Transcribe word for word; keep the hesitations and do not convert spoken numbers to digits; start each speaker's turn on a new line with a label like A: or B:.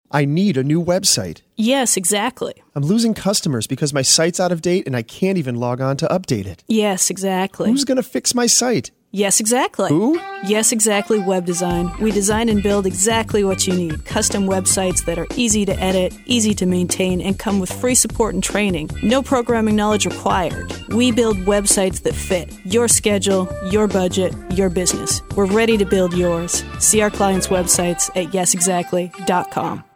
A: I need a new website.
B: Yes, exactly.
A: I'm losing customers because my site's out of date and I can't even log on to update it.
B: Yes, exactly.
A: Who's going to fix my site?
B: Yes, exactly.
A: Who?
B: Yes, exactly. Web design. We design and build exactly what you need. Custom websites that are easy to edit, easy to maintain, and come with free support and training. No programming knowledge required. We build websites that fit your schedule, your budget, your business. We're ready to build yours. See our clients' websites at yes exactly dot com.